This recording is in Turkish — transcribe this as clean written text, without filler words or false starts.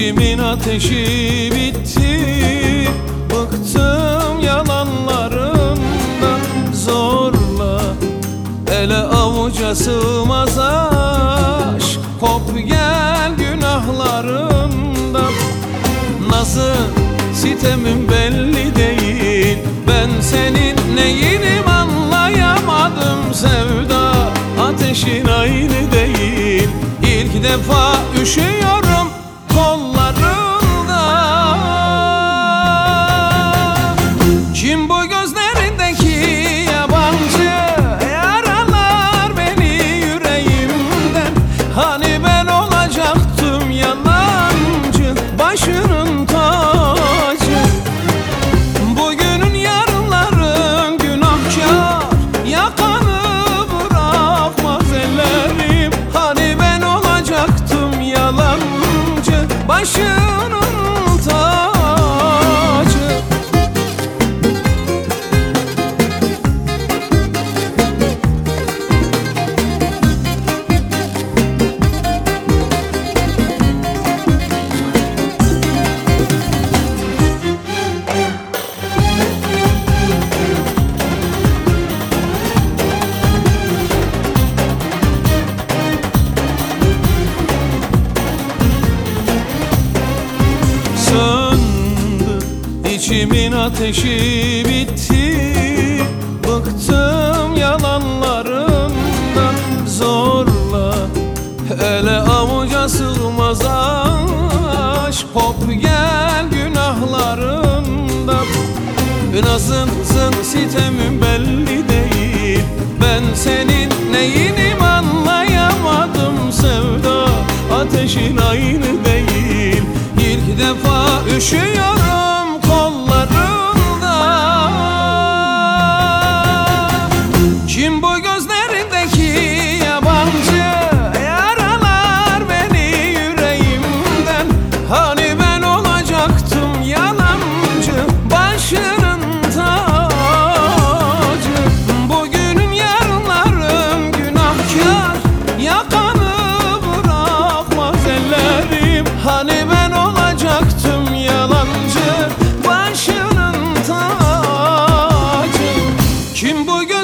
İçimin ateşi bitti, bıktım yalanlarından. Zorla ele avuca sığmaz aşk, kop gel günahlarından. Nasıl sitemin belli değil, ben senin neyinim anlayamadım. Sevda ateşin aynı değil, ilk defa üşüyorum kollarında. Kim bu gözlerindeki yabancı, yaralar beni yüreğimden. Hani ben olacaktım yalancı, başının tacı. Bugünün yarınların günahkar, yakanı bırakmaz ellerim. Hani ben olacaktım yalancı, başının tacı. Söndü, içimin ateşi bitti, bıktım yalanlarından. Zorla ele avuca sığmaz aşk, kop gel günahlarından. Nasılsın sitemin belli değil, ben senin neyinim anlayamadım. Sevda ateşin aynı değil, İlk defa üşüyorum kollarında. Kim bu gözlerindeki yabancı, yaralar beni yüreğimden. Hani ben olacaktım yalancı, başının tacı. Bugünün yarınların günahkar, yakanı bırakmaz ellerim. Hani ben olacaktım yalancı, başının tacı. Kim bu